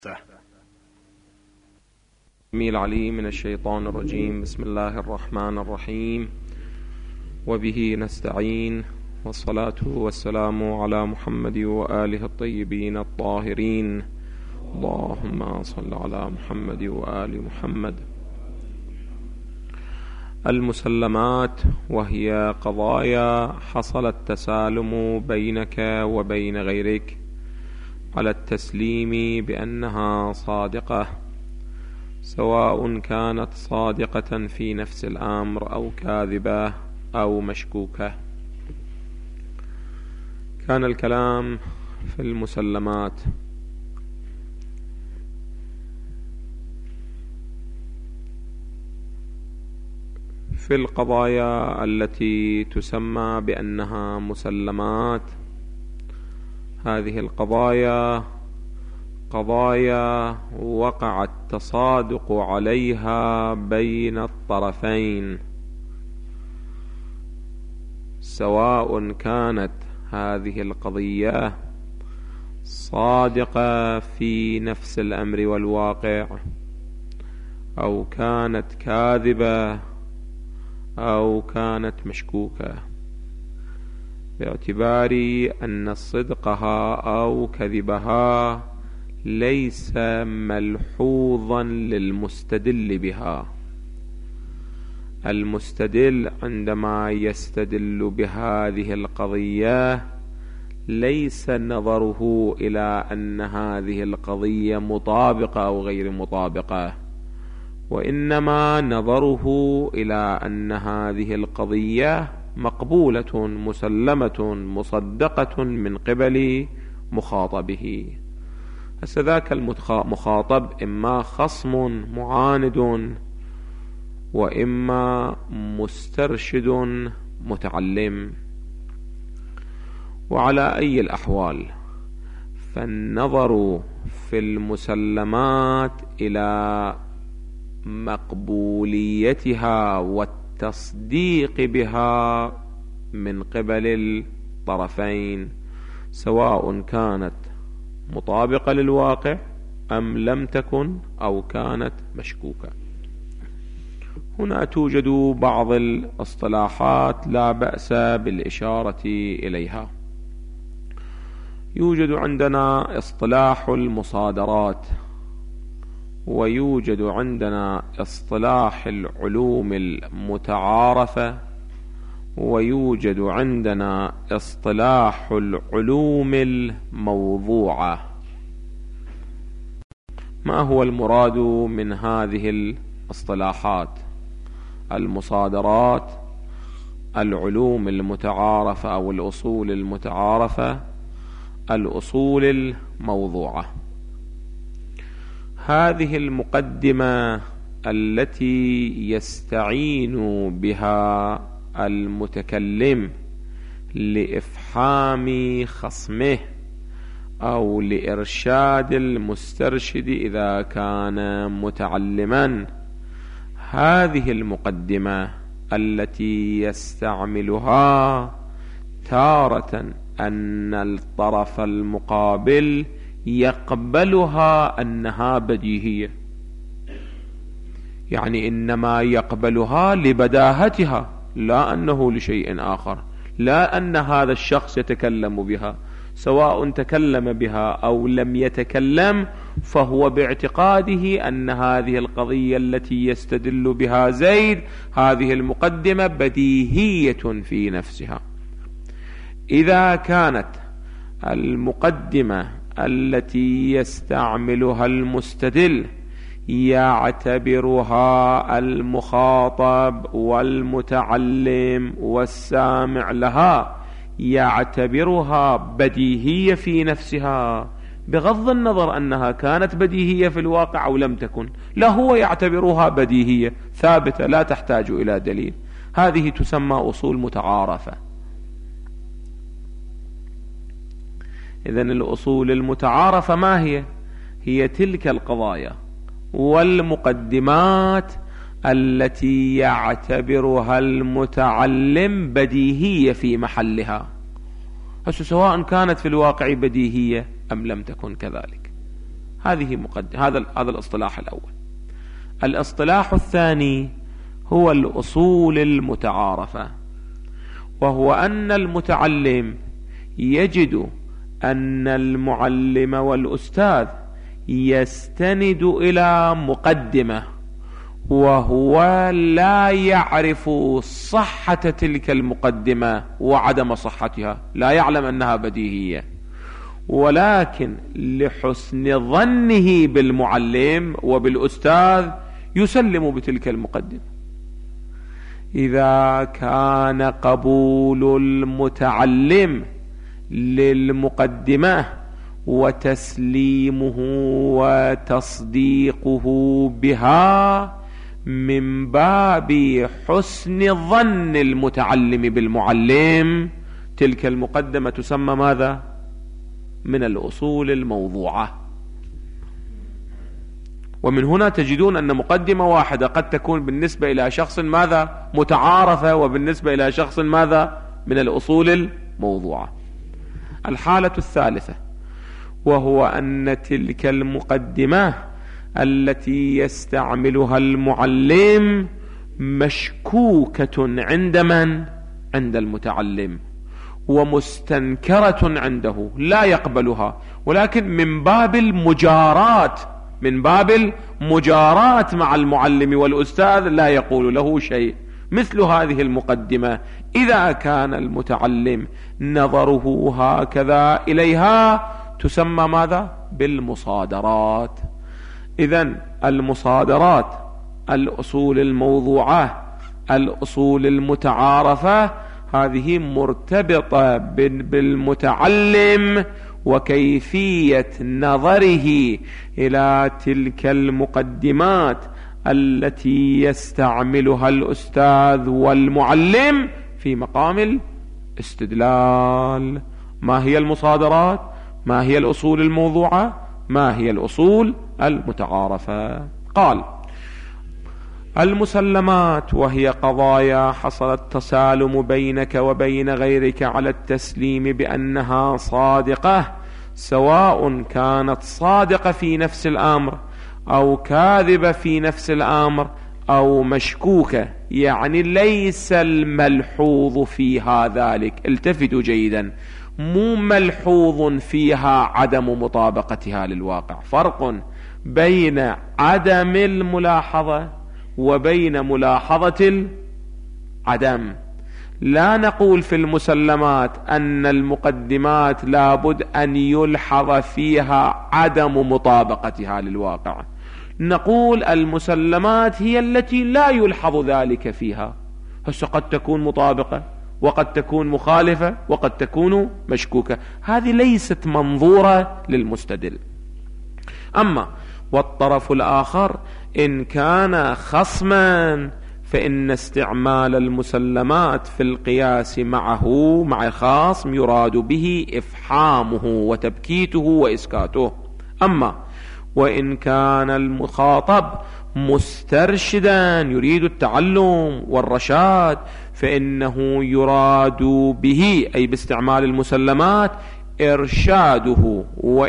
السميع العليم من الشيطان الرجيم. بسم الله الرحمن الرحيم، وبه نستعين، والصلاة والسلام على محمد وآله الطيبين الطاهرين. اللهم صل على محمد وآل محمد. المسلمات، وهي قضايا حصل التسالم بينك وبين غيرك على التسليم بأنها صادقة، سواء كانت صادقة في نفس الأمر أو كاذبة أو مشكوكة. كان الكلام في المسلمات في القضايا التي تسمى بأنها مسلمات. هذه القضايا قضايا وقع التصادق عليها بين الطرفين، سواء كانت هذه القضية صادقة في نفس الأمر والواقع، أو كانت كاذبة، أو كانت مشكوكة، باعتبار أن صدقها أو كذبها ليس ملحوظا للمستدل بها. المستدل عندما يستدل بهذه القضية ليس نظره إلى أن هذه القضية مطابقة أو غير مطابقة، وإنما نظره إلى أن هذه القضية مقبولة مسلمة مصدقة من قبل مخاطبه. فذاك المخاطب إما خصم معاند، وإما مسترشد متعلم. وعلى أي الأحوال فالنظر في المسلمات إلى مقبوليتها والتصديق بها من قبل الطرفين، سواء كانت مطابقة للواقع أم لم تكن، أو كانت مشكوكة. هنا توجد بعض الاصطلاحات لا بأس بالإشارة إليها. يوجد عندنا اصطلاح المصادرات، ويوجد عندنا اصطلاح العلوم المتعارفة، ويوجد عندنا اصطلاح العلوم الموضوعة. ما هو المراد من هذه الاصطلاحات؟ المصادرات، العلوم المتعارفة أو الأصول المتعارفة، الأصول الموضوعة. هذه المقدمة التي يستعين بها المتكلم لإفحام خصمه أو لإرشاد المسترشد إذا كان متعلما، هذه المقدمة التي يستعملها تارة أن الطرف المقابل يقبلها أنها بديهية، يعني إنما يقبلها لبداهتها، لا أنه لشيء آخر، لا أن هذا الشخص يتكلم بها، سواء تكلم بها أو لم يتكلم، فهو باعتقاده أن هذه القضية التي يستدل بها زيد، هذه المقدمة بديهية في نفسها. إذا كانت المقدمة التي يستعملها المستدل يعتبرها المخاطب والمتعلم والسامع لها يعتبرها بديهية في نفسها، بغض النظر أنها كانت بديهية في الواقع أو لم تكن، لا، هو يعتبرها بديهية ثابتة لا تحتاج إلى دليل. هذه تسمى أصول متعارفة. إذن الأصول المتعارفة ما هي؟ هي تلك القضايا والمقدمات التي يعتبرها المتعلم بديهية في محلها، سواء كانت في الواقع بديهية أم لم تكن كذلك. هذا الاصطلاح الأول. الاصطلاح الثاني هو الأصول المتعارفة، وهو أن المتعلم يجد أن المعلم والأستاذ يستند إلى مقدمة، وهو لا يعرف صحة تلك المقدمة وعدم صحتها، لا يعلم أنها بديهية، ولكن لحسن ظنه بالمعلم وبالأستاذ يسلم بتلك المقدمة. إذا كان قبول المتعلم للمقدمة وتسليمه وتصديقه بها من باب حسن ظن المتعلم بالمعلم، تلك المقدمة تسمى ماذا؟ من الأصول الموضوعة. ومن هنا تجدون أن مقدمة واحدة قد تكون بالنسبة إلى شخص ماذا؟ متعارفة، وبالنسبة إلى شخص ماذا؟ من الأصول الموضوعة. الحالة الثالثة، وهو أن تلك المقدمة التي يستعملها المعلم مشكوكة عند من؟ عند المتعلم، ومستنكرة عنده، لا يقبلها، ولكن من باب المجاراة مع المعلم والأستاذ لا يقول له شيء. مثل هذه المقدمة إذا كان المتعلم نظره هكذا إليها تسمى ماذا؟ بالمصادرات. إذن المصادرات، الأصول الموضوعة، الأصول المتعارفة، هذه مرتبطة بالمتعلم وكيفية نظره إلى تلك المقدمات التي يستعملها الأستاذ والمعلم في مقام الاستدلال. ما هي المصادرات؟ ما هي الأصول الموضوعة؟ ما هي الأصول المتعارفة؟ قال: المسلمات وهي قضايا حصل التسالم بينك وبين غيرك على التسليم بأنها صادقة، سواء كانت صادقة في نفس الأمر أو كاذبة في نفس الأمر أو مشكوكة. يعني ليس الملحوظ فيها ذلك، التفتوا جيدا، مو ملحوظ فيها عدم مطابقتها للواقع. فرق بين عدم الملاحظة وبين ملاحظة العدم. لا نقول في المسلمات أن المقدمات لابد أن يلحظ فيها عدم مطابقتها للواقع، نقول المسلمات هي التي لا يلحظ ذلك فيها. هسه قد تكون مطابقة وقد تكون مخالفة وقد تكون مشكوكة، هذه ليست منظورة للمستدل. أما والطرف الآخر إن كان خصما فإن استعمال المسلمات في القياس معه مع خاصم يراد به إفحامه وتبكيته وإسكاته. أما وإن كان المخاطب مسترشدا يريد التعلم والرشاد فإنه يراد به أي باستعمال المسلمات إرشاده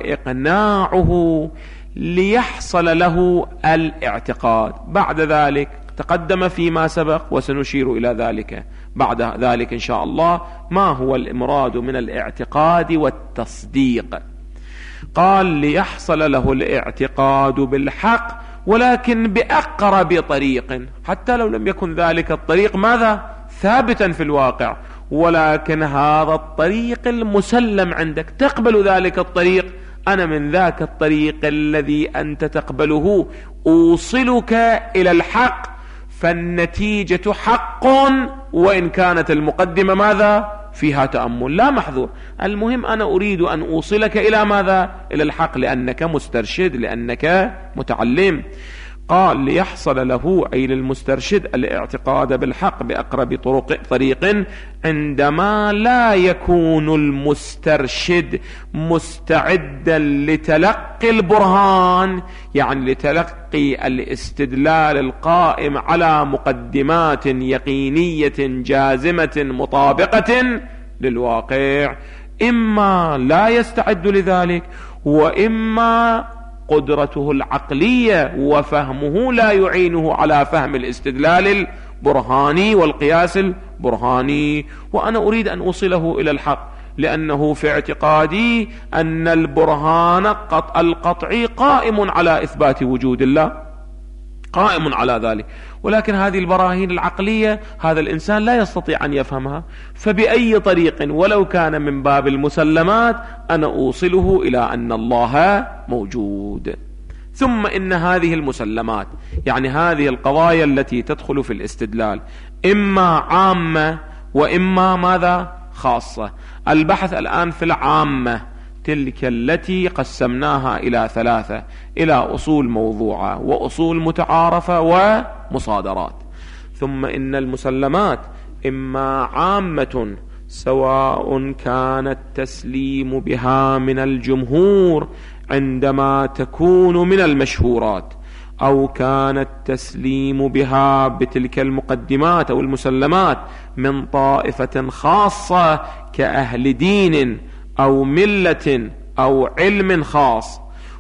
وإقناعه ليحصل له الاعتقاد. بعد ذلك تقدم فيما سبق وسنشير إلى ذلك بعد ذلك إن شاء الله ما هو المراد من الاعتقاد والتصديق. قال ليحصل له الاعتقاد بالحق ولكن بأقرب طريق، حتى لو لم يكن ذلك الطريق ماذا؟ ثابتا في الواقع، ولكن هذا الطريق المسلم عندك، تقبل ذلك الطريق. أنا من ذاك الطريق الذي أنت تقبله أوصلك إلى الحق، فالنتيجة حق وإن كانت المقدمة ماذا؟ فيها تأمل، لا محذور. المهم أنا أريد أن أوصلك إلى ماذا؟ إلى الحق، لأنك مسترشد، لأنك متعلم. قال ليحصل له أي للمسترشد الاعتقاد بالحق بأقرب طريق عندما لا يكون المسترشد مستعدا لتلقي البرهان، يعني لتلقي الاستدلال القائم على مقدمات يقينية جازمة مطابقة للواقع. إما لا يستعد لذلك، وإما قدرته العقلية وفهمه لا يعينه على فهم الاستدلال البرهاني والقياس البرهاني. وأنا أريد أن أوصله إلى الحق، لأنه في اعتقادي أن البرهان القطعي قائم على إثبات وجود الله، قائم على ذلك، ولكن هذه البراهين العقلية هذا الإنسان لا يستطيع أن يفهمها، فبأي طريق ولو كان من باب المسلمات أنا أوصله إلى أن الله موجود. ثم إن هذه المسلمات، يعني هذه القضايا التي تدخل في الاستدلال، إما عامة وإما ماذا؟ خاصة. البحث الآن في العامة، تلك التي قسمناها إلى ثلاثة، إلى أصول موضوعة وأصول متعارفة ومصادرات. ثم إن المسلمات إما عامة سواء كان التسليم بها من الجمهور عندما تكون من المشهورات، أو كان التسليم بها بتلك المقدمات أو المسلمات من طائفة خاصة كأهل دين أو ملة أو علم خاص.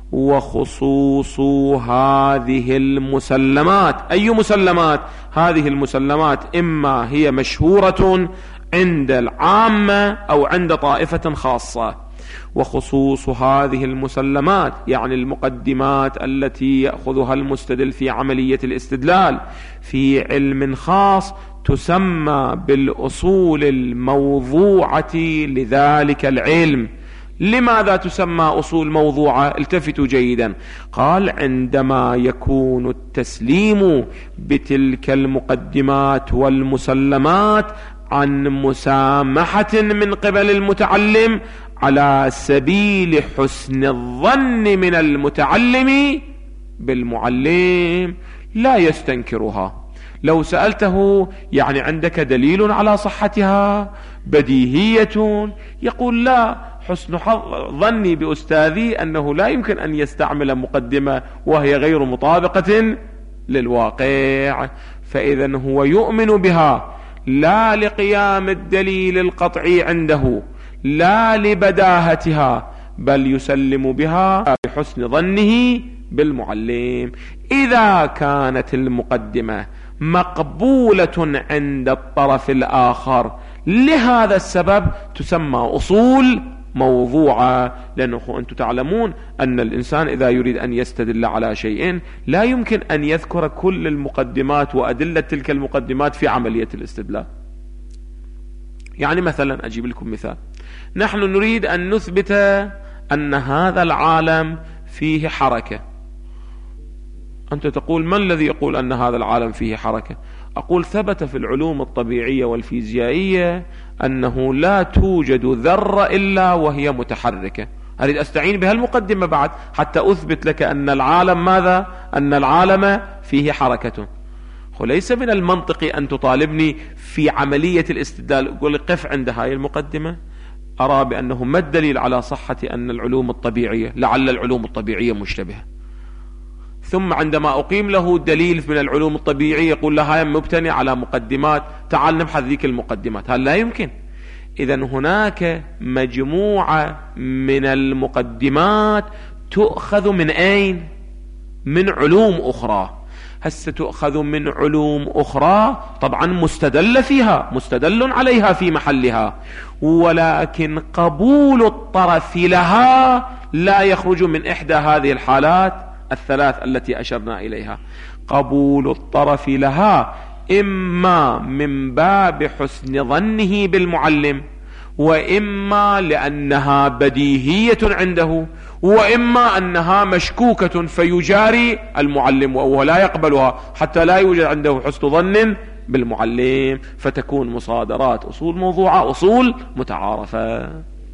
وخصوص هذه المسلمات، أي مسلمات؟ هذه المسلمات إما هي مشهورة عند العامة أو عند طائفة خاصة. وخصوص هذه المسلمات يعني المقدمات التي يأخذها المستدل في عملية الاستدلال في علم خاص، تسمى بالأصول الموضوعة لذلك العلم. لماذا تسمى أصول موضوعة؟ التفتوا جيدا. قال عندما يكون التسليم بتلك المقدمات والمسلمات عن مسامحة من قبل المتعلم على سبيل حسن الظن من المتعلم بالمعلم لا يستنكرها. لو سألته يعني عندك دليل على صحتها بديهية، يقول لا، حسن ظني بأستاذي أنه لا يمكن أن يستعمل مقدمة وهي غير مطابقة للواقع. فإذا هو يؤمن بها لا لقيام الدليل القطعي عنده، لا لبداهتها، بل يسلم بها بحسن ظنه بالمعلم. إذا كانت المقدمة مقبولة عند الطرف الآخر لهذا السبب تسمى أصول موضوعة. لأنه أنتم تعلمون أن الإنسان إذا يريد أن يستدل على شيء لا يمكن أن يذكر كل المقدمات وأدلة تلك المقدمات في عملية الاستدلال. يعني مثلا أجيب لكم مثال، نحن نريد أن نثبت أن هذا العالم فيه حركة. أنت تقول ما الذي يقول أن هذا العالم فيه حركة؟ أقول ثبت في العلوم الطبيعية والفيزيائية أنه لا توجد ذرة إلا وهي متحركة. أريد أستعين بها المقدمة بعد حتى أثبت لك أن العالم ماذا؟ أن العالم فيه حركة. وليس من المنطقي أن تطالبني في عملية الاستدلال أقول قف عند هاي المقدمة، أرى بأنه ما الدليل على صحة أن العلوم الطبيعية، لعل العلوم الطبيعية مشتبهة، ثم عندما أقيم له دليل من العلوم الطبيعية يقول لها هاي مبتني على مقدمات، تعال نبحث ذيك المقدمات. هذا لا يمكن. إذن هناك مجموعة من المقدمات تؤخذ من أين؟ من علوم أخرى. هسه تؤخذ من علوم أخرى طبعا مستدل فيها، مستدل عليها في محلها، ولكن قبول الطرف لها لا يخرج من إحدى هذه الحالات الثلاث التي أشرنا إليها. قبول الطرف لها إما من باب حسن ظنه بالمعلم، وإما لأنها بديهية عنده، وإما أنها مشكوكة فيجاري المعلم وهو لا يقبلها حتى لا يوجد عنده حسن ظن بالمعلم، فتكون مصادرات أصول موضوعة أصول متعارفة.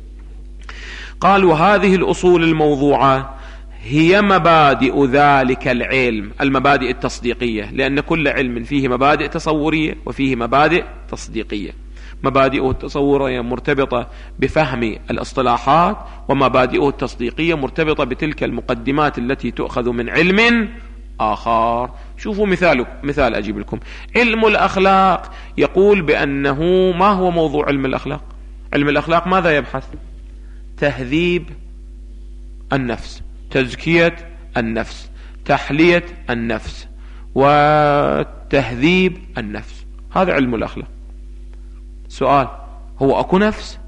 قال وهذه الأصول الموضوعة هي مبادئ ذلك العلم، المبادئ التصديقية، لأن كل علم فيه مبادئ تصورية وفيه مبادئ تصديقية. مبادئه التصورية مرتبطة بفهم الاصطلاحات، ومبادئه التصديقية مرتبطة بتلك المقدمات التي تؤخذ من علم آخر. شوفوا مثال أجيب لكم. علم الأخلاق يقول بأنه ما هو موضوع علم الأخلاق؟ علم الأخلاق ماذا يبحث؟ تهذيب النفس، تزكية النفس، تحلية النفس، وتهذيب النفس. هذا علم الأخلاق. سؤال: هو أكو نفس؟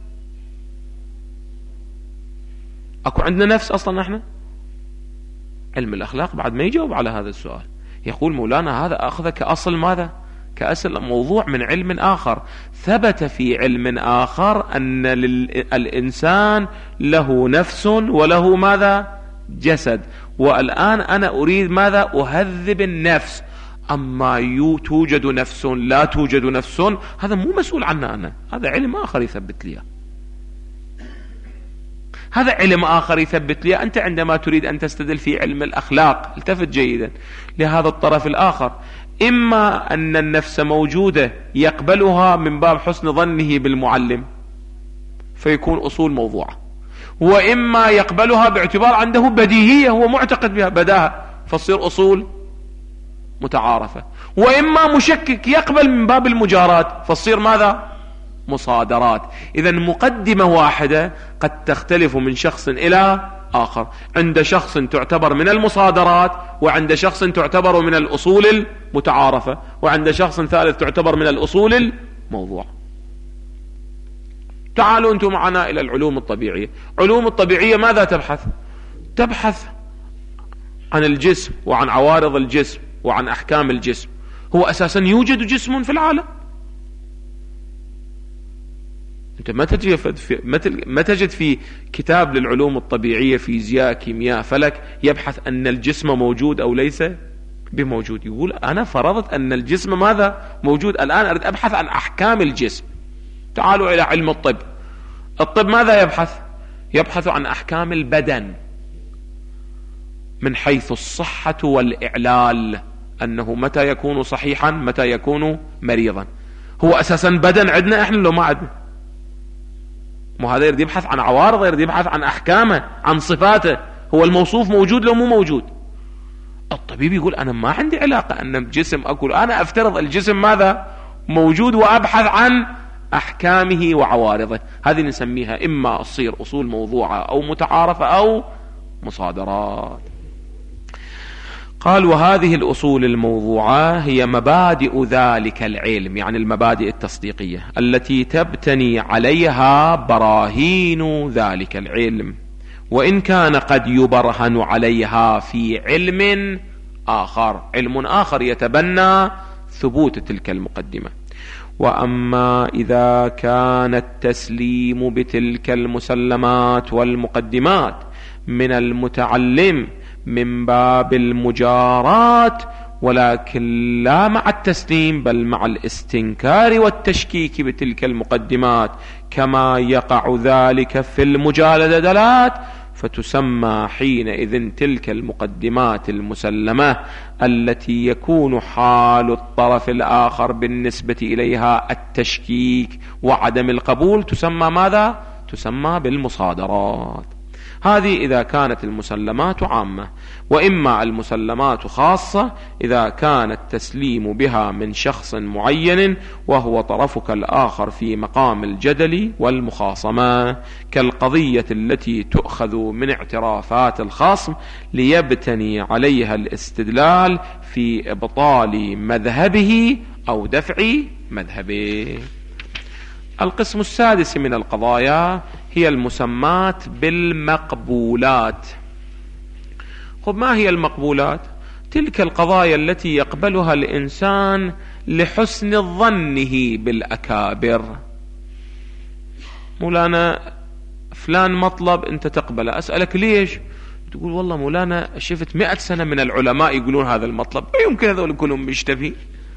أكو عندنا نفس أصلا نحن؟ علم الأخلاق بعد ما يجاوب على هذا السؤال. يقول مولانا: هذا أخذ كأصل ماذا؟ كأصل موضوع من علم آخر. ثبت في علم آخر أن الإنسان له نفس وله ماذا؟ جسد. والآن أنا أريد ماذا؟ أهذب النفس. أما توجد نفس لا توجد نفس، هذا مو مسؤول عنه أنا، هذا علم آخر يثبت لي. هذا علم آخر يثبت لي. أنت عندما تريد أن تستدل في علم الأخلاق، التفت جيدا لهذا الطرف الآخر. إما أن النفس موجودة يقبلها من باب حسن ظنه بالمعلم فيكون أصول موضوعة، وإما يقبلها باعتبار عنده بديهية، هو معتقد بها بداهة فتصير أصول متعارفة، وإما مشكك يقبل من باب المجارات فتصير ماذا؟ مصادرات. إذا مقدمة واحدة قد تختلف من شخص إلى آخر. عند شخص تعتبر من المصادرات، وعند شخص تعتبر من الأصول المتعارفة، وعند شخص ثالث تعتبر من الأصول الموضوع. تعالوا أنتم معنا إلى العلوم الطبيعية. علوم الطبيعية ماذا تبحث؟ تبحث عن الجسم وعن عوارض الجسم وعن أحكام الجسم. هو أساسا يوجد جسم في العالم؟ أنت ما تجد في كتاب للعلوم الطبيعية فيزياء كيمياء فلك يبحث أن الجسم موجود أو ليس بموجود. يقول أنا فرضت أن الجسم ماذا؟ موجود، الآن أريد أبحث عن أحكام الجسم. تعالوا إلى علم الطب. الطب ماذا يبحث؟ يبحث عن أحكام البدن من حيث الصحة والإعلال، أنه متى يكون صحيحا متى يكون مريضا. هو أساسا بدن عندنا إحنا لو ما عندنا؟ ما هذا يريد يبحث عن عوارضه، يريد يبحث عن أحكامه، عن صفاته. هو الموصوف موجود لو مو موجود؟ الطبيب يقول أنا ما عندي علاقة أن الجسم أقول، أنا أفترض الجسم ماذا؟ موجود، وأبحث عن أحكامه وعوارضه. هذه نسميها إما تصير أصول موضوعة أو متعارفة أو مصادرات. قال: وهذه الأصول الموضوعة هي مبادئ ذلك العلم، يعني المبادئ التصديقية التي تبتني عليها براهين ذلك العلم، وإن كان قد يبرهن عليها في علم آخر، علم آخر يتبنى ثبوت تلك المقدمة. وأما إذا كان التسليم بتلك المسلمات والمقدمات من المتعلم من باب المجارات، ولكن لا مع التسليم بل مع الاستنكار والتشكيك بتلك المقدمات، كما يقع ذلك في المجادلات، فتسمى حينئذ تلك المقدمات المسلمة التي يكون حال الطرف الآخر بالنسبة إليها التشكيك وعدم القبول، تسمى ماذا؟ تسمى بالمصادرات. هذه إذا كانت المسلمات عامة. وإما المسلمات خاصة إذا كان التسليم بها من شخص معين وهو طرفك الآخر في مقام الجدل والمخاصمة، كالقضية التي تؤخذ من اعترافات الخصم ليبتني عليها الاستدلال في إبطال مذهبه أو دفع مذهبه. القسم السادس من القضايا هي المسمات بالمقبولات. خب، ما هي المقبولات؟ تلك القضايا التي يقبلها الإنسان لحسن ظنه بالأكابر. مولانا فلان مطلب أنت تقبله، أسألك ليش؟ تقول والله مولانا شفت 100 سنة من العلماء يقولون هذا المطلب، ما يمكن هذول كلهم مشتبهين،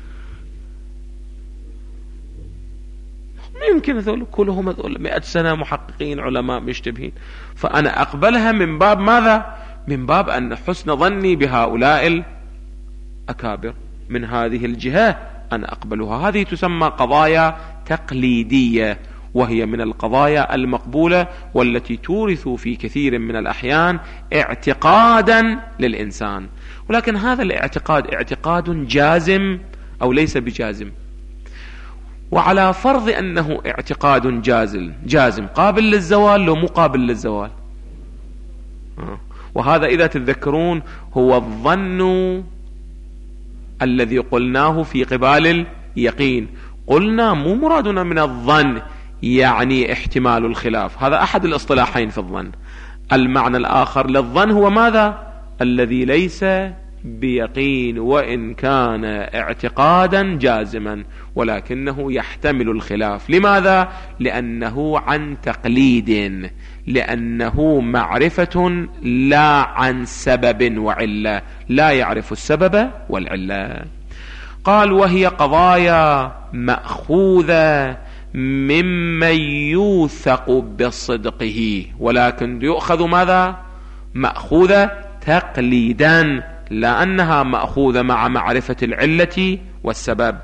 يمكن هذول كلهم 100 سنة محققين علماء مشتبهين، فأنا أقبلها من باب ماذا؟ من باب أن حسن ظني بهؤلاء الأكابر، من هذه الجهة أنا أقبلها. هذه تسمى قضايا تقليدية، وهي من القضايا المقبولة والتي تورث في كثير من الأحيان اعتقادا للإنسان. ولكن هذا الاعتقاد اعتقاد جازم أو ليس بجازم؟ وعلى فرض أنه اعتقاد جازم قابل للزوال لو مو قابل للزوال؟ وهذا إذا تتذكرون هو الظن الذي قلناه في قبال اليقين. قلنا مو مرادنا من الظن يعني احتمال الخلاف، هذا أحد الاصطلاحين في الظن. المعنى الآخر للظن هو ماذا؟ الذي ليس بيقين وإن كان اعتقادا جازما ولكنه يحتمل الخلاف. لماذا؟ لأنه عن تقليد، لأنه معرفة لا عن سبب وعلة، لا يعرف السبب والعلة. قال وهي قضايا مأخوذة ممن يوثق بصدقه، ولكن يؤخذ ماذا؟ مأخوذة تقليدا، لأنها مأخوذة مع معرفة العلة والسبب.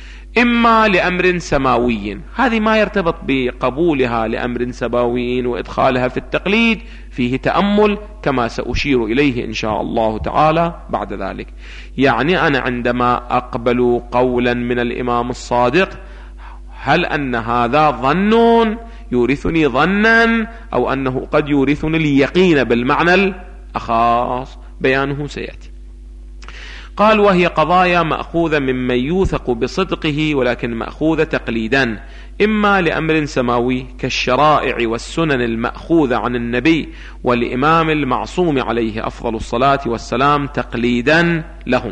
إما لأمر سماوي، هذه ما يرتبط بقبولها لأمر سماوي وإدخالها في التقليد فيه تأمل كما سأشير إليه إن شاء الله تعالى بعد ذلك. يعني أنا عندما أقبل قولا من الإمام الصادق، هل أن هذا ظن يورثني ظنا أو أنه قد يورثني اليقين بالمعنى الأخاص؟ بيانه سيأتي. قال وهي قضايا مأخوذة ممن يوثق بصدقه ولكن مأخوذة تقليدا، إما لأمر سماوي كالشرائع والسنن المأخوذة عن النبي والإمام المعصوم عليه أفضل الصلاة والسلام تقليدا لهم،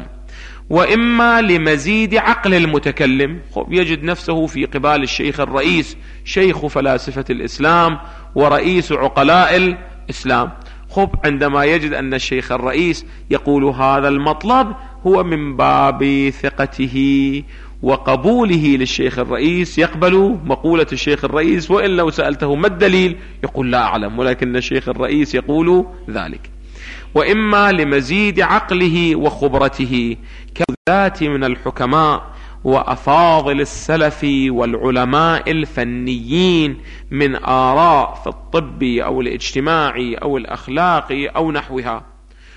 وإما لمزيد عقل المتكلم. يجد نفسه في قبال الشيخ الرئيس، شيخ فلاسفة الإسلام ورئيس عقلاء الإسلام. عندما يجد أن الشيخ الرئيس يقول هذا المطلب، هو من باب ثقته وقبوله للشيخ الرئيس يقبل مقولة الشيخ الرئيس، وإن لو سألته ما الدليل يقول لا أعلم، ولكن الشيخ الرئيس يقول ذلك. وإما لمزيد عقله وخبرته كذات من الحكماء وأفاضل السلف والعلماء الفنيين من آراء في الطب أو الاجتماعي أو الأخلاقي أو نحوها،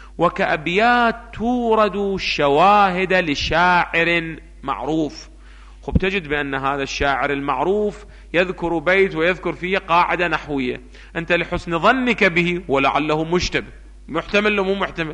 وكأبيات تورد شواهد لشاعر معروف. تجد بأن هذا الشاعر المعروف يذكر بيت ويذكر فيه قاعدة نحوية، أنت لحسن ظنك به ولعله مشتبه، محتمل له مو محتمل،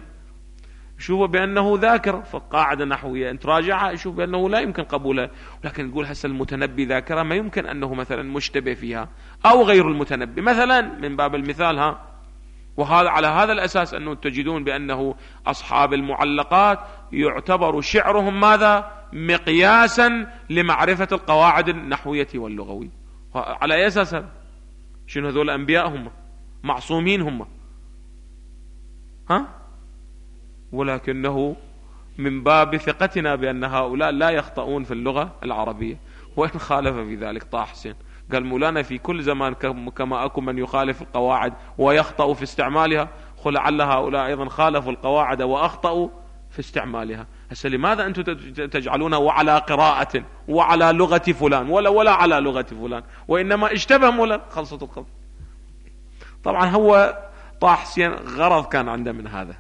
شوف بأنه ذاكر فالقاعدة نحوية، أنت راجعها شوف بأنه لا يمكن قبولها، لكن نقول هسه المتنبي ذاكرة ما يمكن أنه مثلا مشتبه فيها أو غير المتنبي مثلا من باب المثال. وهذا على هذا الأساس أنه تجدون بأنه أصحاب المعلقات يعتبر شعرهم ماذا؟ مقياسا لمعرفة القواعد النحوية واللغوية. على أي أساس؟ شنو هذول أنبياء هم معصومين هم ولكنه من باب ثقتنا بأن هؤلاء لا يخطئون في اللغة العربية، وإن خالف في ذلك طه حسين قال مولانا في كل زمان كما أكو من يخالف القواعد ويخطأ في استعمالها، لعل هؤلاء أيضا خالفوا القواعد وأخطأوا في استعمالها. هسه لماذا أنتم تجعلونه وعلى قراءة وعلى لغة فلان ولا على لغة فلان، وإنما اشتبه مولانا خلصت القضية. طبعا هو طه حسين غرض كان عنده من هذا،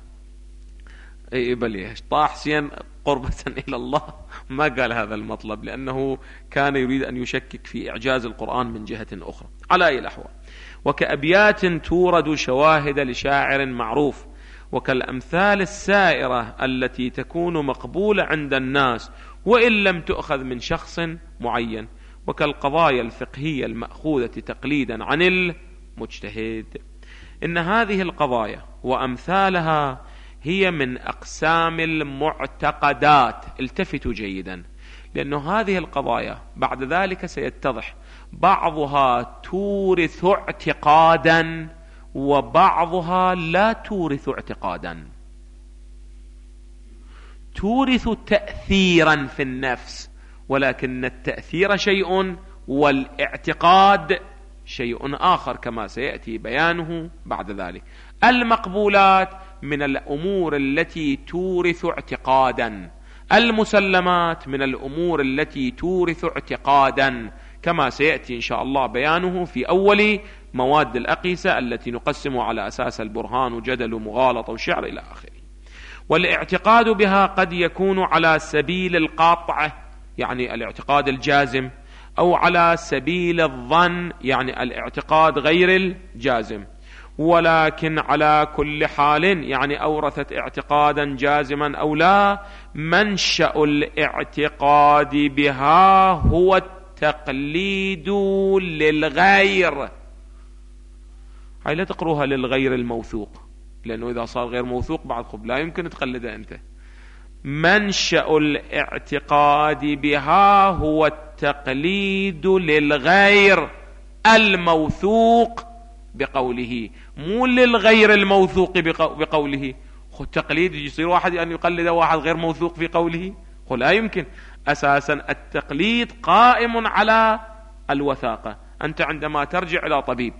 بل طه حسين قربة إلى الله ما قال هذا المطلب، لأنه كان يريد أن يشكك في إعجاز القرآن من جهة أخرى. على أي الأحوال، وكأبيات تورد شواهد لشاعر معروف، وكالأمثال السائرة التي تكون مقبولة عند الناس وإن لم تؤخذ من شخص معين، وكالقضايا الفقهية المأخوذة تقليدا عن المجتهد. إن هذه القضايا وأمثالها هي من أقسام المعتقدات. التفتوا جيدا، لأن هذه القضايا بعد ذلك سيتضح بعضها تورث اعتقادا وبعضها لا تورث اعتقادا، تورث تأثيرا في النفس، ولكن التأثير شيء والاعتقاد شيء آخر كما سيأتي بيانه بعد ذلك. المقبولات من الأمور التي تورث اعتقادا، المسلمات من الأمور التي تورث اعتقادا كما سيأتي إن شاء الله بيانه في أول مواد الأقيسة التي نقسم على أساس البرهان وجدل ومغالطة وشعر إلى آخره. والاعتقاد بها قد يكون على سبيل القاطع يعني الاعتقاد الجازم، أو على سبيل الظن يعني الاعتقاد غير الجازم. ولكن على كل حال يعني أورثت اعتقادا جازما أو لا، منشأ الاعتقاد بها هو التقليد للغير. هاي لا تقروها للغير الموثوق، لأنه إذا صار غير موثوق بعد خب لا يمكن تقلده أنت. منشأ الاعتقاد بها هو التقليد للغير الموثوق بقوله، مو للغير الموثوق بقوله. خو التقليد يصير واحد أن يقلد واحد غير موثوق في قوله، خو لا يمكن. أساسا التقليد قائم على الوثاقة. أنت عندما ترجع إلى طبيب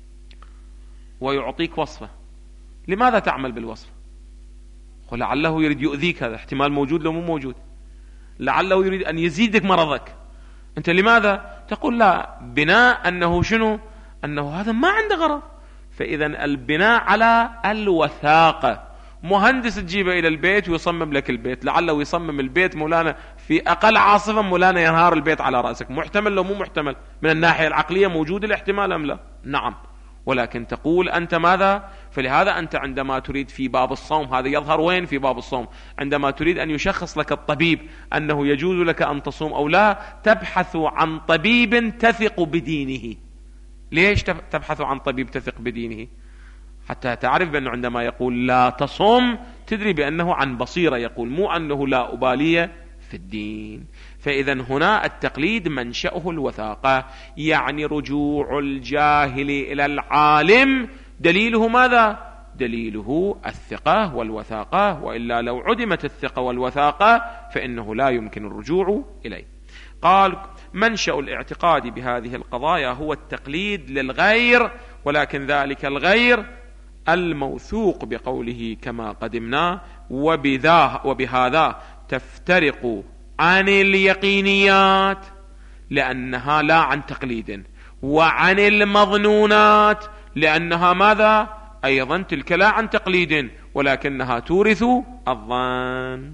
ويعطيك وصفة، لماذا تعمل بالوصفة؟ لعله يريد يؤذيك، هذا احتمال موجود لو مو موجود. لعله يريد أن يزيدك مرضك، أنت لماذا تقول لا؟ بناء أنه شنو؟ أنه هذا ما عنده غرض. فإذا البناء على الوثاقة. مهندس تجيبه إلى البيت ويصمم لك البيت، لعله يصمم البيت مولانا في أقل عاصفة مولانا ينهار البيت على رأسك. محتمل لو مو محتمل؟ من الناحية العقلية موجود الاحتمال أم لا؟ نعم. ولكن تقول أنت ماذا؟ فلهذا أنت عندما تريد في باب الصوم، هذا يظهر وين؟ في باب الصوم. عندما تريد أن يشخص لك الطبيب أنه يجوز لك أن تصوم أو لا، تبحث عن طبيب تثق بدينه. ليش تبحث عن طبيب تثق بدينه؟ حتى تعرف بأنه عندما يقول لا تصوم تدري بأنه عن بصيرة يقول، مو أنه لا أبالية في الدين. فإذا هنا التقليد منشأه الوثاقة، يعني رجوع الجاهل إلى العالم دليله ماذا؟ دليله الثقة والوثاقة، وإلا لو عدمت الثقة والوثاقة فإنه لا يمكن الرجوع إليه. قال منشأ الاعتقاد بهذه القضايا هو التقليد للغير، ولكن ذلك الغير الموثوق بقوله كما قدمنا. وبهذا تفترق عن اليقينيات، لأنها لا عن تقليد، وعن المظنونات لأنها ماذا؟ أيضا تلك لا عن تقليد ولكنها تورث الظن.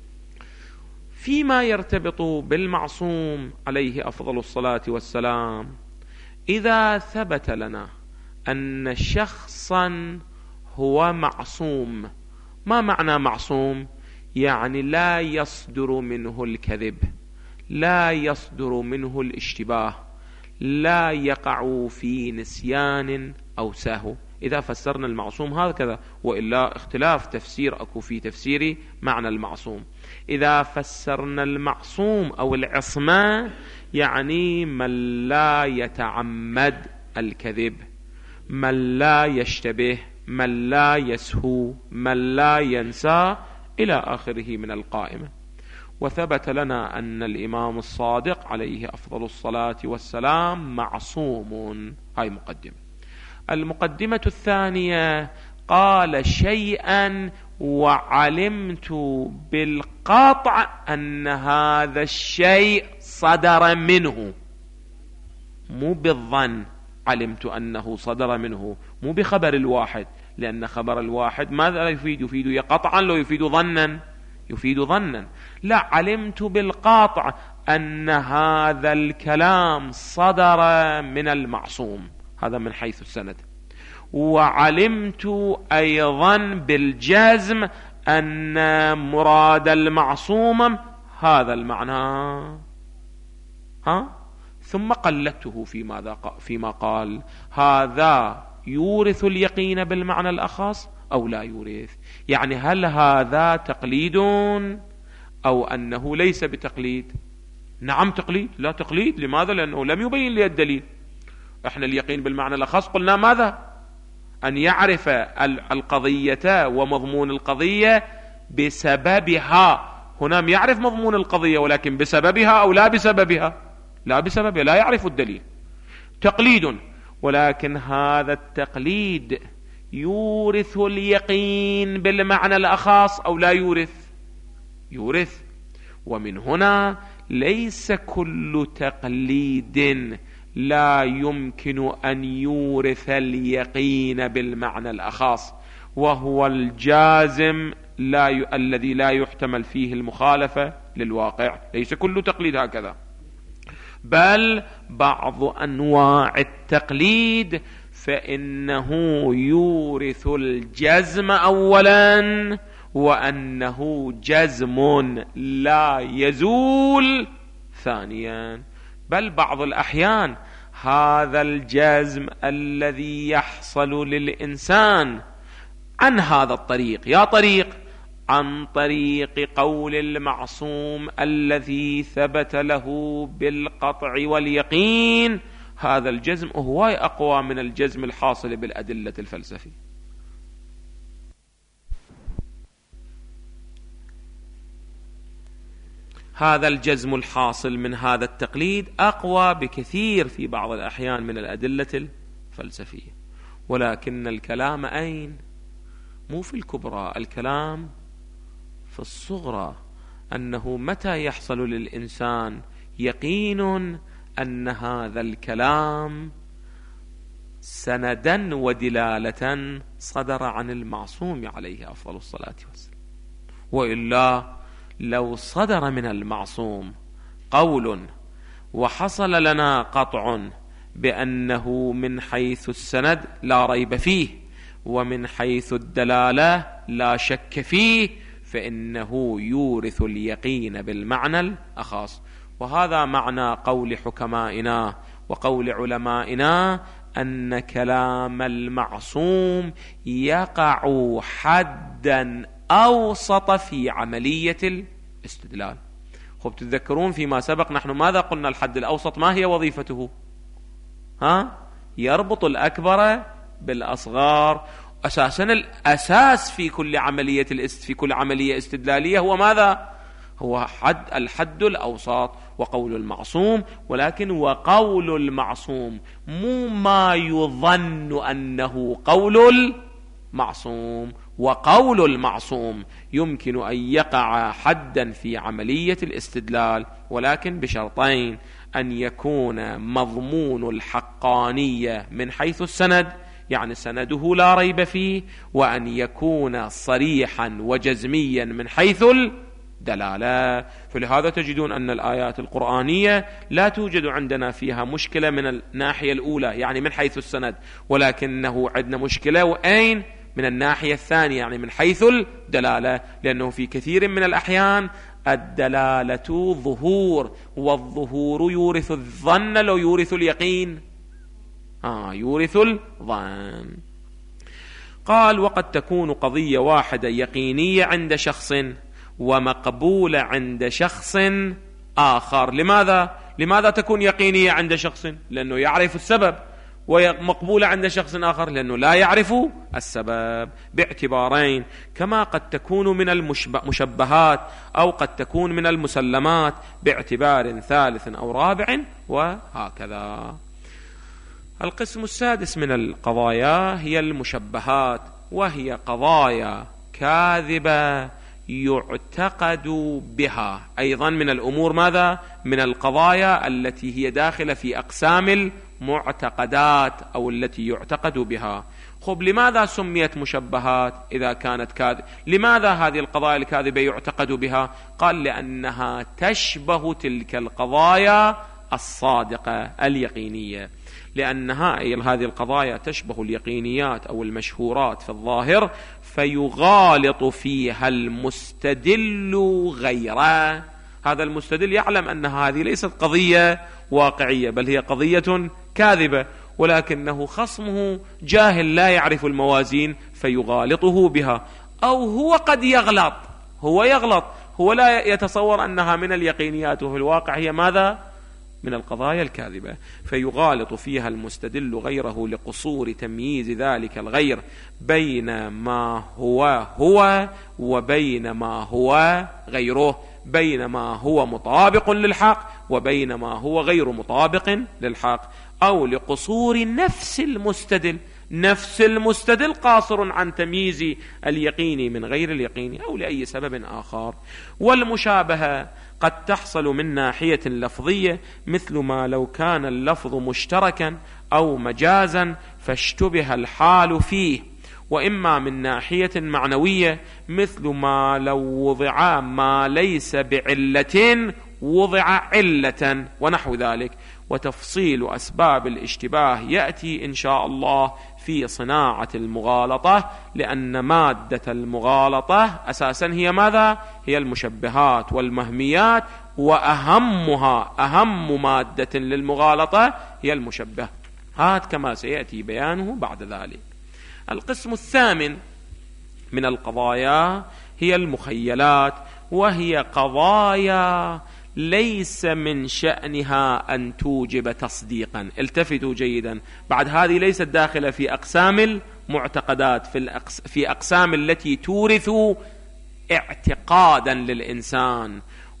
فيما يرتبط بالمعصوم عليه أفضل الصلاة والسلام، إذا ثبت لنا أن شخصا هو معصوم. ما معنى معصوم؟ يعني لا يصدر منه الكذب، لا يصدر منه الاشتباه، لا يقع في نسيان أو سهو. إذا فسرنا المعصوم هكذا، وإلا اختلاف تفسير أكو في تفسير معنى المعصوم. إذا فسرنا المعصوم أو العصمة يعني من لا يتعمد الكذب، من لا يشتبه، من لا يسهو، من لا ينسى، إلى آخره من القائمة. وثبت لنا أن الإمام الصادق عليه أفضل الصلاة والسلام معصوم. هاي مقدمة. المقدمة الثانية، قال شيئا وعلمت بالقطع أن هذا الشيء صدر منه، مو بالظن. علمت أنه صدر منه، مو بخبر الواحد، لأن خبر الواحد ماذا يفيد؟ يفيد قطعا، لو يفيد ظنا، يفيد ظنا. لا، علمت بالقطع أن هذا الكلام صدر من المعصوم، هذا من حيث السند. وعلمت أيضا بالجزم أن مراد المعصوم هذا المعنى. ثم قلدته فيما قال هذا يورث اليقين بالمعنى الأخص أو لا يورث. يعني هل هذا تقليد أو أنه ليس بتقليد؟ نعم تقليد. لا تقليد. لماذا؟ لأنه لم يبين لي الدليل. احنا اليقين بالمعنى الأخص قلنا ماذا؟ أن يعرف القضية ومضمون القضية بسببها. هنا يعرف مضمون القضية ولكن بسببها أو لا بسببها؟ لا بسببها، لا يعرف الدليل. تقليد، ولكن هذا التقليد يورث اليقين بالمعنى الأخص أو لا يورث؟ يورث. ومن هنا ليس كل تقليد لا يمكن أن يورث اليقين بالمعنى الأخص، وهو الجازم الذي لا يحتمل فيه المخالفة للواقع. ليس كل تقليد هكذا، بل بعض أنواع التقليد فإنه يورث الجزم أولا، وأنه جزم لا يزول ثانيا. بل بعض الأحيان هذا الجزم الذي يحصل للإنسان عن هذا الطريق، يا طريق عن طريق قول المعصوم الذي ثبت له بالقطع واليقين، هذا الجزم هو أقوى من الجزم الحاصل بالأدلة الفلسفية. هذا الجزم الحاصل من هذا التقليد أقوى بكثير في بعض الأحيان من الأدلة الفلسفية. ولكن الكلام أين؟ مو في الكبرى، الكلام في الصغرى، أنه متى يحصل للإنسان يقين أن هذا الكلام سندا ودلالة صدر عن المعصوم عليه أفضل الصلاة والسلام. وإلا لو صدر من المعصوم قول وحصل لنا قطع بأنه من حيث السند لا ريب فيه ومن حيث الدلالة لا شك فيه، فإنه يورث اليقين بالمعنى الأخص. وهذا معنى قول حكمائنا وقول علمائنا أن كلام المعصوم يقع حدا أوسط في عملية الاستدلال. خب تتذكرون فيما سبق نحن ماذا قلنا؟ الحد الأوسط ما هي وظيفته؟ يربط الأكبر بالأصغر. أساسا الأساس في كل عملية استدلالية هو ماذا؟ هو الحد الأوسط وقول المعصوم. ولكن وقول المعصوم مو ما يظن أنه قول المعصوم، وقول المعصوم يمكن أن يقع حدا في عملية الاستدلال، ولكن بشرطين: أن يكون مضمون الحقانية من حيث السند، يعني سنده لا ريب فيه، وأن يكون صريحا وجزميا من حيث الدلالة. فلهذا تجدون أن الآيات القرآنية لا توجد عندنا فيها مشكلة من الناحية الأولى، يعني من حيث السند، ولكنه عندنا مشكلة وأين؟ من الناحية الثانية، يعني من حيث الدلالة. لأنه في كثير من الأحيان الدلالة ظهور، والظهور يورث الظن لو يورث اليقين. يورث الظن. قال: وقد تكون قضية واحدة يقينية عند شخص ومقبولة عند شخص آخر. لماذا تكون يقينية عند شخص؟ لأنه يعرف السبب، ومقبولة عند شخص آخر لأنه لا يعرف السبب، باعتبارين: كما قد تكون من المشبهات أو قد تكون من المسلمات باعتبار ثالث أو رابع، وهكذا. القسم السادس من القضايا هي المشبهات، وهي قضايا كاذبة يعتقد بها. أيضا من الأمور ماذا؟ من القضايا التي هي داخلة في أقسام المعتقدات أو التي يعتقد بها. خب لماذا سميت مشبهات إذا كانت كاذبة؟ لماذا هذه القضايا الكاذبة يعتقد بها؟ قال: لأنها تشبه تلك القضايا الصادقة اليقينية، لأنها هذه القضايا تشبه اليقينيات أو المشهورات في الظاهر، فيغالط فيها المستدل غيره. هذا المستدل يعلم أن هذه ليست قضية واقعية، بل هي قضية كاذبة، ولكنه خصمه جاهل لا يعرف الموازين فيغالطه بها. أو هو قد يغلط، هو لا يتصور أنها من اليقينيات، وفي الواقع هي ماذا؟ من القضايا الكاذبة، فيغالط فيها المستدل غيره لقصور تمييز ذلك الغير بين ما هو وبين ما هو غيره، بين ما هو مطابق للحق وبين ما هو غير مطابق للحق، أو لقصور نفس المستدل قاصر عن تمييز اليقين من غير اليقين، أو لأي سبب آخر. والمشابهة قد تحصل من ناحية لفظية، مثل ما لو كان اللفظ مشتركا أو مجازا فاشتبه الحال فيه، وإما من ناحية معنوية، مثل ما لو وضع ما ليس بعلة وضع علة ونحو ذلك. وتفصيل أسباب الاشتباه يأتي إن شاء الله في صناعة المغالطة، لأن مادة المغالطة أساسا هي ماذا؟ هي المشبهات والمهميات، وأهمها أهم مادة للمغالطة هي المشبهات كما سيأتي بيانه بعد ذلك. القسم الثامن من القضايا هي المخيلات، وهي قضايا ليس من شأنها أن توجب تصديقا. التفتوا جيدا، بعد هذه ليست داخلة في أقسام المعتقدات، في أقسام التي تورث اعتقادا للإنسان،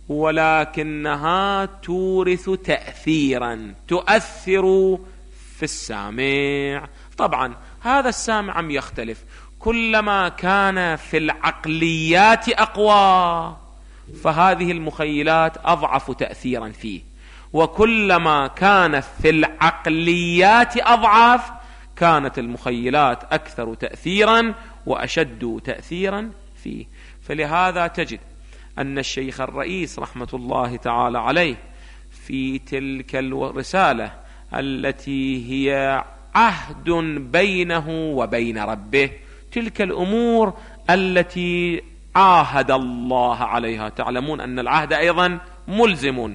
ولكنها تورث تأثيرا، تؤثر في السامع. طبعا هذا السامع يختلف، كلما كان في العقليات أقوى فهذه المخيلات أضعف تأثيرا فيه، وكلما كان في العقليات أضعف كانت المخيلات أكثر تأثيرا وأشد تأثيرا فيه. فلهذا تجد أن الشيخ الرئيس رحمة الله تعالى عليه في تلك الرسالة التي هي عهد بينه وبين ربه، تلك الأمور التي عاهد الله عليها، تعلمون أن العهد أيضا ملزم،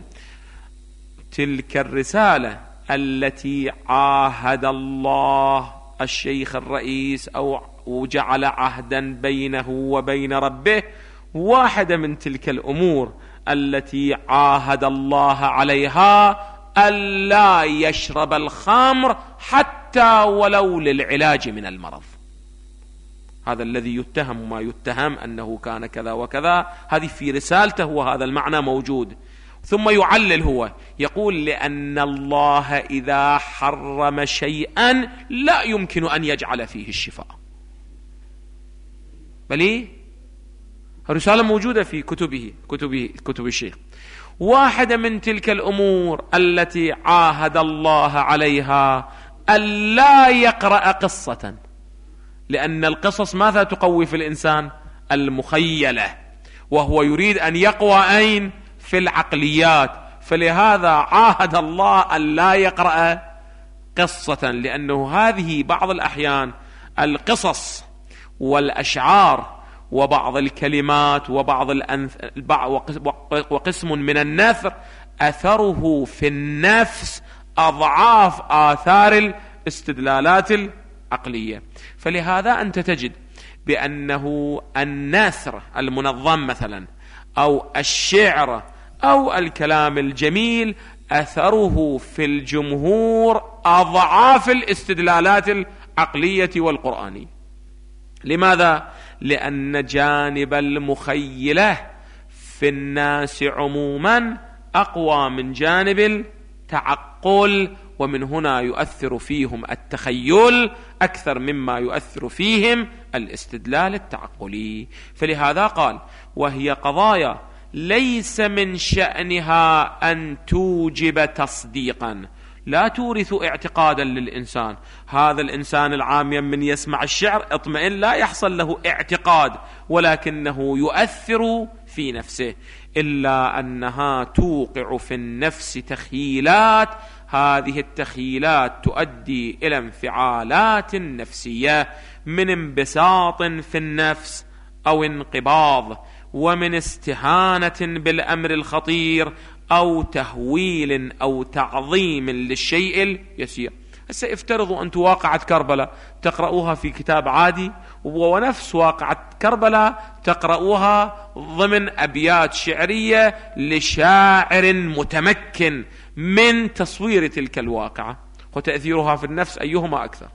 تلك الرسالة التي عاهد الله الشيخ الرئيس أو جعل عهدا بينه وبين ربه، واحدة من تلك الأمور التي عاهد الله عليها ألا يشرب الخمر حتى ولو للعلاج من المرض. هذا الذي يتهم ما يتهم أنه كان كذا وكذا، هذه في رسالته وهذا المعنى موجود. ثم يعلل هو، يقول لأن الله إذا حرم شيئا لا يمكن أن يجعل فيه الشفاء. بل الرسالة موجودة في كتب الشيخ. واحدة من تلك الأمور التي عاهد الله عليها ألا يقرأ قصة، لأن القصص ماذا تقوي في الإنسان؟ المخيلة، وهو يريد أن يقوى أين؟ في العقليات. فلهذا عاهد الله أن لا يقرأ قصة، لأنه هذه بعض الأحيان القصص والأشعار وبعض الكلمات وقسم من النثر أثره في النفس أضعاف آثار الاستدلالات العقلية. فلهذا أنت تجد بأنه النثر المنظم مثلا أو الشعر أو الكلام الجميل أثره في الجمهور أضعاف الاستدلالات العقلية والقرآنية. لماذا؟ لأن جانب المخيلة في الناس عموما أقوى من جانب التعقل، ومن هنا يؤثر فيهم التخيل أكثر مما يؤثر فيهم الاستدلال التعقلي. فلهذا قال وهي قضايا ليس من شأنها أن توجب تصديقا، لا تورث اعتقادا للإنسان. هذا الإنسان العامي من يسمع الشعر اطمئن، لا يحصل له اعتقاد، ولكنه يؤثر في نفسه، إلا أنها توقع في النفس تخيلات. هذه التخيلات تؤدي إلى انفعالات نفسية، من انبساط في النفس أو انقباض، ومن استهانة بالأمر الخطير أو تهويل أو تعظيم للشيء اليسير. هسه افترضوا أنتم واقعة كربلاء تقرأوها في كتاب عادي، ونفس واقعة كربلاء تقرأوها ضمن أبيات شعرية لشاعر متمكن من تصوير تلك الواقعة، وتأثيرها في النفس أيهما أكثر؟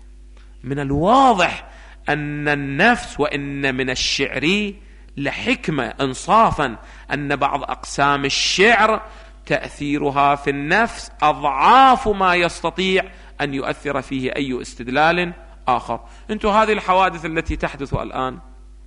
من الواضح أن النفس، وإن من الشعر لحكمة إنصافا أن بعض أقسام الشعر تأثيرها في النفس أضعاف ما يستطيع أن يؤثر فيه أي استدلال آخر. أنتم هذه الحوادث التي تحدث الآن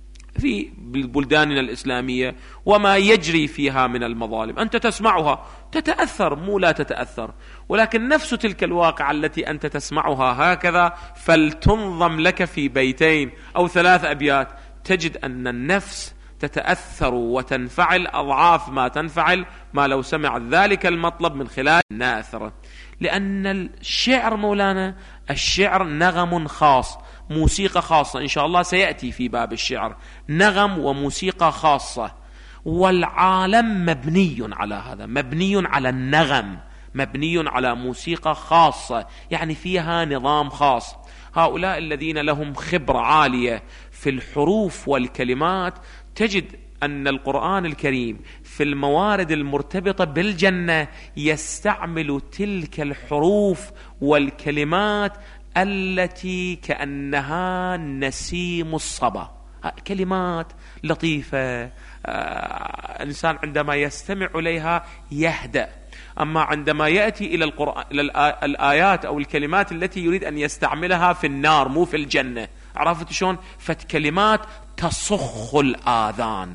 في بلداننا الإسلامية وما يجري فيها من المظالم، أنت تسمعها تتأثر، مو لا تتأثر، ولكن نفس تلك الواقعة التي أنت تسمعها هكذا فلتنظم لك في بيتين أو 3 أبيات، تجد أن النفس تتأثر وتنفعل أضعاف ما تنفعل ما لو سمع ذلك المطلب من خلال الناثر. لأن الشعر مولانا، الشعر نغم خاص، موسيقى خاصة، إن شاء الله سيأتي في باب الشعر نغم وموسيقى خاصة، والعالم مبني على هذا، مبني على النغم، مبني على موسيقى خاصة، يعني فيها نظام خاص. هؤلاء الذين لهم خبرة عالية في الحروف والكلمات، تجد أن القرآن الكريم في الموارد المرتبطة بالجنة يستعمل تلك الحروف والكلمات التي كأنها نسيم الصبا، كلمات لطيفة، الإنسان عندما يستمع إليها يهدأ. أما عندما يأتي إلى القرآن، إلى الآيات أو الكلمات التي يريد أن يستعملها في النار مو في الجنة، عرفت شلون؟ فكلمات تصخ الآذان،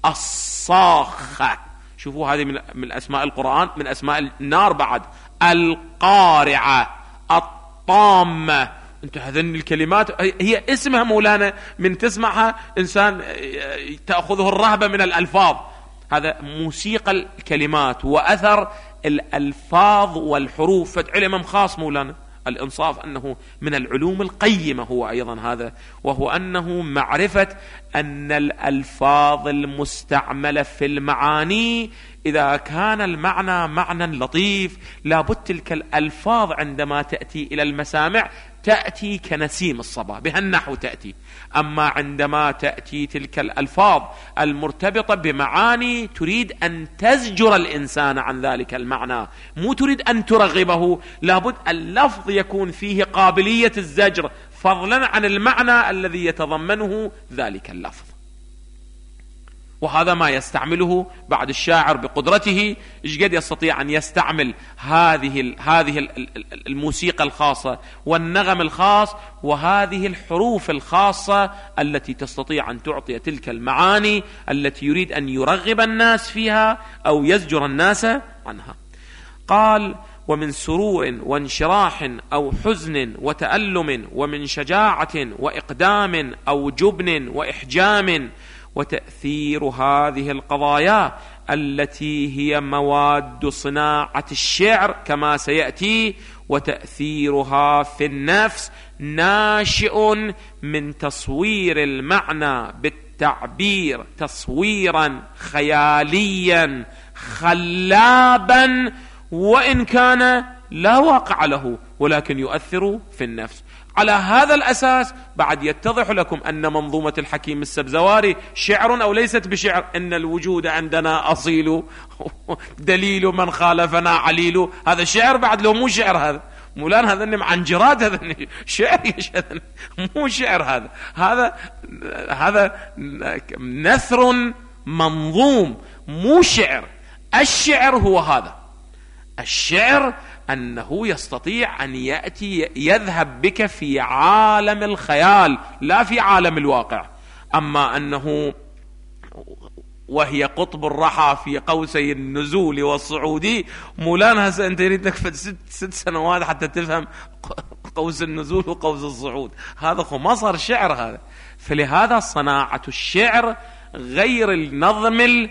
الصاخة. شوفوا هذه من أسماء القرآن، من أسماء النار بعد، القارعة، الطامة. انتم هذين الكلمات هي اسمها مولانا من تسمعها إنسان تأخذه الرهبة من الألفاظ. هذا موسيقى الكلمات وأثر الألفاظ والحروف، علم خاص مولانا الإنصاف أنه من العلوم القيمة هو أيضا هذا، وهو أنه معرفة أن الألفاظ المستعملة في المعاني إذا كان المعنى معنى لطيف، لابد تلك الألفاظ عندما تأتي إلى المسامع تأتي كنسيم الصبا، بهالنحو تأتي. أما عندما تأتي تلك الألفاظ المرتبطة بمعاني تريد أن تزجر الإنسان عن ذلك المعنى، مو تريد أن ترغبه، لابد اللفظ يكون فيه قابلية الزجر فضلا عن المعنى الذي يتضمنه ذلك اللفظ. وهذا ما يستعمله بعد الشاعر بقدرته، إيش قد يستطيع أن يستعمل هذه الموسيقى الخاصة والنغم الخاص وهذه الحروف الخاصة التي تستطيع أن تعطي تلك المعاني التي يريد أن يرغب الناس فيها أو يزجر الناس عنها. قال: ومن سرور وانشراح أو حزن وتألم، ومن شجاعة وإقدام أو جبن وإحجام، وتأثير هذه القضايا التي هي مواد صناعة الشعر كما سيأتي، وتأثيرها في النفس ناشئ من تصوير المعنى بالتعبير تصويرا خياليا خلابا، وإن كان لا واقع له ولكن يؤثر في النفس. على هذا الأساس بعد يتضح لكم أن منظومة الحكيم السبزواري شعر أو ليست بشعر. إن الوجود عندنا أصيل، دليل من خالفنا عليل. هذا شعر بعد لو مو شعر، هذا مولانا هذا معنجرات، هذا شعر هذا مو شعر، هذا نثر منظوم مو شعر. الشعر هو هذا، الشعر أنه يستطيع أن يأتي يذهب بك في عالم الخيال لا في عالم الواقع. أما أنه وهي قطب الرحى في قوسي النزول والصعود، مولانا هسه أنت يريد لك 6 سنوات حتى تفهم قوس النزول وقوس الصعود، هذا خمصر شعر هذا. فلهذا صناعة الشعر غير النظم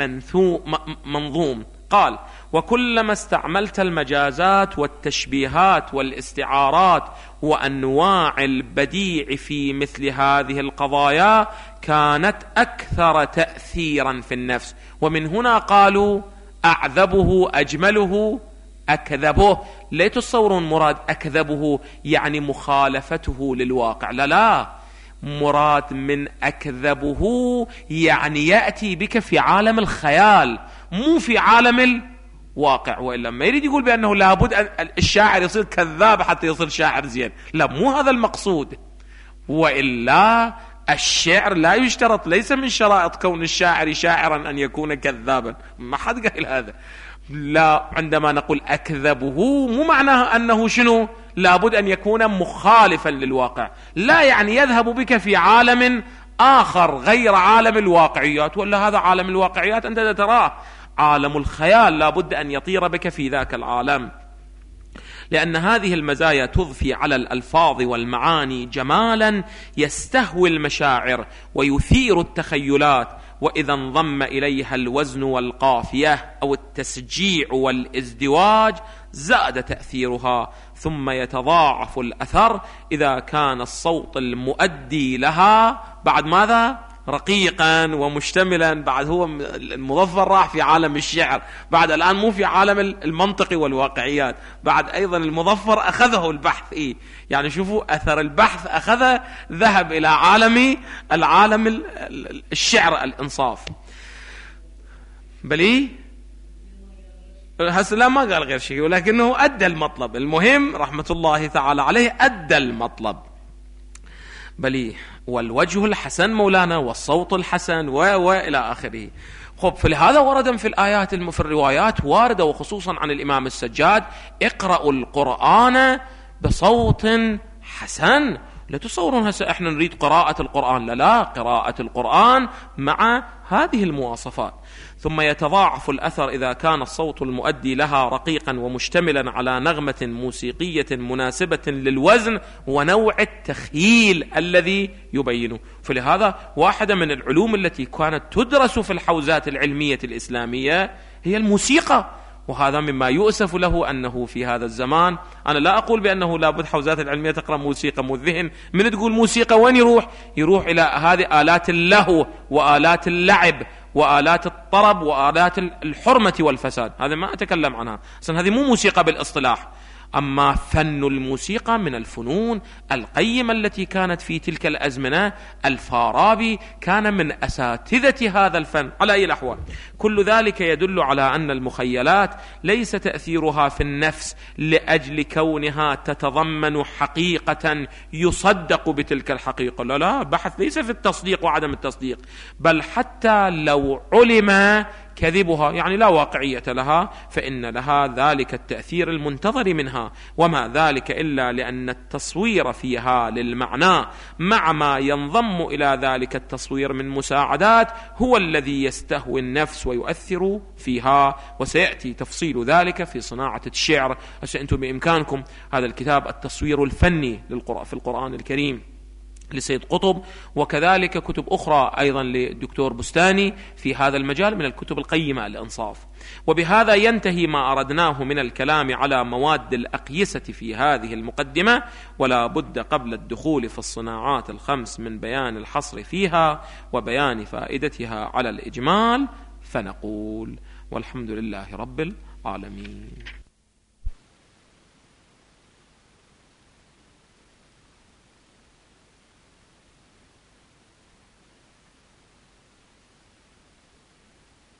المنظوم. قال: وكلما استعملت المجازات والتشبيهات والاستعارات وأنواع البديع في مثل هذه القضايا كانت أكثر تأثيرا في النفس. ومن هنا قالوا: أعذبه أجمله أكذبه. لا تصورون مراد أكذبه يعني مخالفته للواقع، لا، مراد من أكذبه يعني يأتي بك في عالم الخيال مو في عالم الواقع. وإلا ما يريد يقول بأنه لابد أن الشاعر يصير كذاب حتى يصير شاعر زين، لا، مو هذا المقصود. وإلا الشعر لا يشترط، ليس من شرائط كون الشاعر شاعرا أن يكون كذابا، ما حد قال هذا. لا، عندما نقول أكذبه مو معناه أنه شنو لابد أن يكون مخالفا للواقع، لا، يعني يذهب بك في عالم آخر غير عالم الواقعيات. ولا هذا عالم الواقعيات أنت تراه، عالم الخيال لابد أن يطير بك في ذاك العالم. لأن هذه المزايا تضفي على الألفاظ والمعاني جمالا يستهوي المشاعر ويثير التخيلات وإذا انضم إليها الوزن والقافية أو التسجيع والازدواج زاد تأثيرها، ثم يتضاعف الأثر إذا كان الصوت المؤدي لها بعد ماذا؟ رقيقا ومشتملا. بعد هو المظفر راح في عالم الشعر، بعد الآن مو في عالم المنطق والواقعيات، بعد أيضا المظفر أخذه البحث. يعني شوفوا أثر البحث أخذه، ذهب إلى العالم الشعر الإنصاف. بلي هسه لا ما قال غير شيء، ولكنه أدى المطلب. المهم رحمة الله تعالى عليه أدى المطلب. بلي والوجه الحسن مولانا والصوت الحسن وإلى آخره. خب فلهذا ورد في الآيات في الروايات واردة وخصوصا عن الإمام السجاد: اقرأوا القرآن بصوت حسن. لا تصورون هسه احنا نريد قراءة القرآن، لا، قراءة القرآن مع هذه المواصفات. ثم يتضاعف الأثر إذا كان الصوت المؤدي لها رقيقا ومشتملا على نغمة موسيقية مناسبة للوزن ونوع التخييل الذي يبينه. فلهذا واحدة من العلوم التي كانت تدرس في الحوزات العلمية الإسلامية هي الموسيقى، وهذا مما يؤسف له أنه في هذا الزمان، أنا لا أقول بأنه لابد حوزات العلمية تقرأ موسيقى، الذهن من تقول موسيقى وين يروح إلى هذه آلات اللهو وآلات اللعب وآلات الطرب وآلات الحرمة والفساد. هذا ما أتكلم عنها، أصلا هذه مو موسيقى بالاصطلاح. أما فن الموسيقى من الفنون القيمة التي كانت في تلك الأزمنة. الفارابي كان من أساتذة هذا الفن على أي الأحوال. كل ذلك يدل على أن المخيلات ليس تأثيرها في النفس لأجل كونها تتضمن حقيقة يصدق بتلك الحقيقة، لا، بحث ليس في التصديق وعدم التصديق، بل حتى لو علم كذبها، يعني لا واقعية لها، فإن لها ذلك التأثير المنتظر منها، وما ذلك إلا لأن التصوير فيها للمعنى مع ما ينضم إلى ذلك التصوير من مساعدات هو الذي يستهوي النفس ويؤثر فيها. وسيأتي تفصيل ذلك في صناعة الشعر. أنتم بإمكانكم هذا الكتاب التصوير الفني في القرآن الكريم لسيد قطب، وكذلك كتب أخرى أيضا للدكتور بستاني في هذا المجال من الكتب القيمة الإنصاف. وبهذا ينتهي ما أردناه من الكلام على مواد الأقيسة في هذه المقدمة، ولا بد قبل الدخول في الصناعات الخمس من بيان الحصر فيها وبيان فائدتها على الإجمال، فنقول: والحمد لله رب العالمين.